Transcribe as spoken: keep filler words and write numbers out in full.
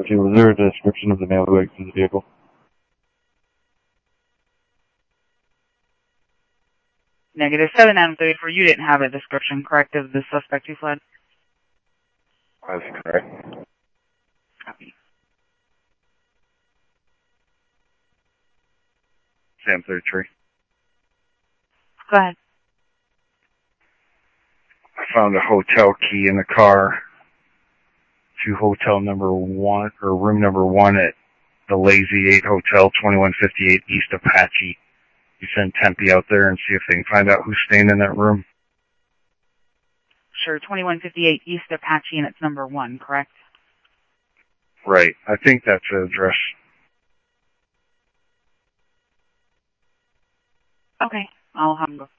two, was there a description of the male who exited the vehicle? Negative. seven Adam thirty-four, you didn't have a description, correct, of the suspect who fled? That's correct. Copy. Sam thirty-three. Go ahead. I found a hotel key in the car to hotel number one, or room number one at the Lazy eight Hotel, twenty-one fifty-eight East Apache. You send Tempe out there and see if they can find out who's staying in that room. Sure, twenty-one fifty-eight East Apache, and it's number one, correct? Right. I think that's the address. Okay. I'll have them go.